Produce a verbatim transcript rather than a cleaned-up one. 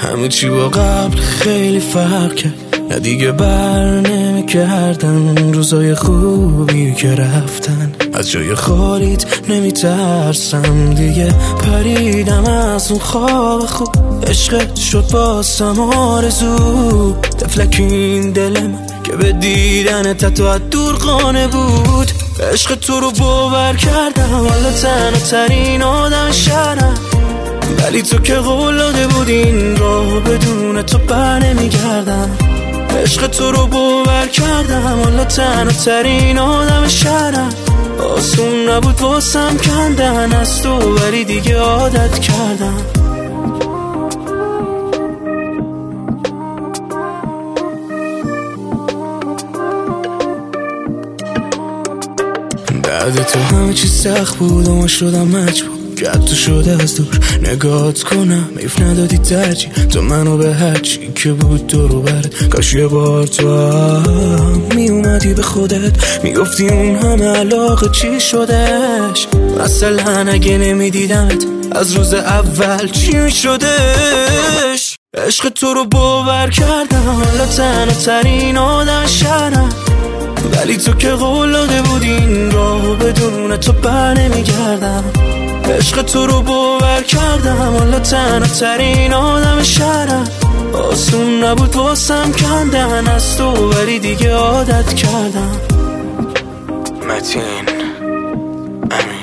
همه چی با قبل خیلی فرق کرد، نه دیگه بر نمی کردن روزای خوبی که رفتن. از جای خالیت نمی ترسم دیگه، پریدم از اون خواب خوب. عشقت شد باسم آرزو، تفلک این دلم که به دیدن تتو از دور قانه بود. عشق تو رو باور کردم، حالا تنها ترین آدم شهرم، ولی تو که قول داده بود این رو بدون تو بر نمیگردم. عشق تو رو باور کردم، حالا تنها ترین آدم شهرم. آسون نبود واسم کندن از تو، ولی دیگه عادت کردم. بعد تو همه چی سخت بود و ما شدم مجبور که تو شده از دور نگات کنم. میف ندادی ترجیح تو منو به هرچی که بود دورو برد. کاش یه بار تو هم می اومدی به خودت میگفتی اون همه علاقه چی شدش. مثلا اگه نمیدیدمت از روز اول چی میشدش. عشق تو رو باور کردم، حالا تنها ترین آدم شهرم، ولی تو که قول داده بود این راهو بدون تو بر نمیگردم. عشق تو رو باور کردم، حالا تنها ترین آدم شهرم. آسون نبود واسم کندن از تو، ولی دیگه عادت کردم. متین امین.